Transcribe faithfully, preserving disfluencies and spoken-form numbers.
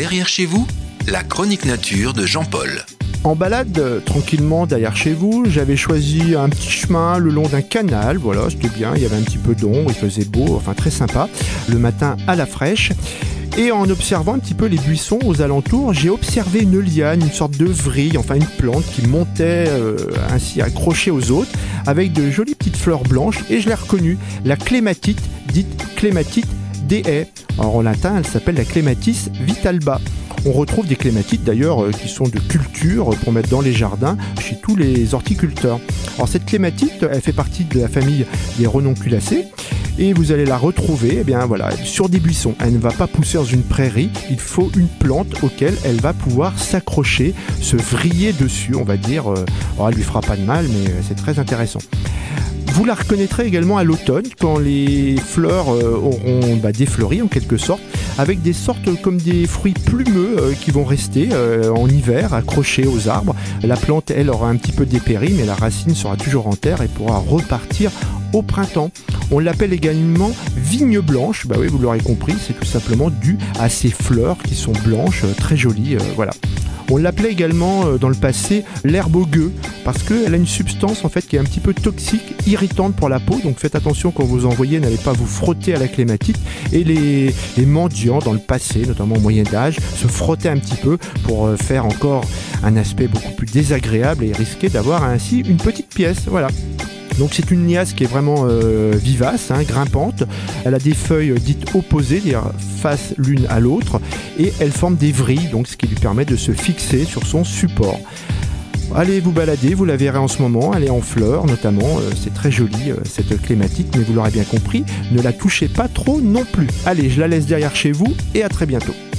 Derrière chez vous, la chronique nature de Jean-Paul. En balade, euh, tranquillement derrière chez vous, j'avais choisi un petit chemin le long d'un canal. Voilà, c'était bien, il y avait un petit peu d'ombre, il faisait beau, enfin très sympa. Le matin à la fraîche. Et en observant un petit peu les buissons aux alentours, j'ai observé une liane, une sorte de vrille, enfin une plante qui montait euh, ainsi accrochée aux autres, avec de jolies petites fleurs blanches, et je l'ai reconnue, la clématite, dite clématite des haies. Alors en latin, elle s'appelle la clématis vitalba. On retrouve des clématites d'ailleurs qui sont de culture pour mettre dans les jardins chez tous les horticulteurs. Alors cette clématite, elle fait partie de la famille des renonculacées et vous allez la retrouver eh bien, voilà, sur des buissons. Elle ne va pas pousser dans une prairie, il faut une plante auquel elle va pouvoir s'accrocher, se vriller dessus, on va dire. Alors elle lui fera pas de mal, mais c'est très intéressant. Vous la reconnaîtrez également à l'automne, quand les fleurs euh, auront bah, défleuri en quelque sorte, avec des sortes comme des fruits plumeux euh, qui vont rester euh, en hiver accrochés aux arbres. La plante, elle, aura un petit peu dépéri, mais la racine sera toujours en terre et pourra repartir au printemps. On l'appelle également vigne blanche. Bah oui, vous l'aurez compris, c'est tout simplement dû à ces fleurs qui sont blanches, euh, très jolies. Euh, voilà. On l'appelait également euh, dans le passé l'herbe au gueux parce qu'elle a une substance en fait qui est un petit peu toxique, irritante pour la peau. Donc faites attention quand vous en voyez, n'allez pas vous frotter à la clématite. Et les, les mendiants dans le passé, notamment au Moyen-Âge, se frottaient un petit peu pour euh, faire encore un aspect beaucoup plus désagréable et risquer d'avoir ainsi une petite pièce. Voilà. Donc c'est une liasse qui est vraiment euh, vivace, hein, grimpante. Elle a des feuilles dites opposées, c'est-à-dire face l'une à l'autre, et elle forme des vrilles, donc ce qui lui permet de se fixer sur son support. Allez vous balader, vous la verrez en ce moment, elle est en fleurs notamment, euh, c'est très joli euh, cette clématite, mais vous l'aurez bien compris, ne la touchez pas trop non plus. Allez, je la laisse derrière chez vous et à très bientôt.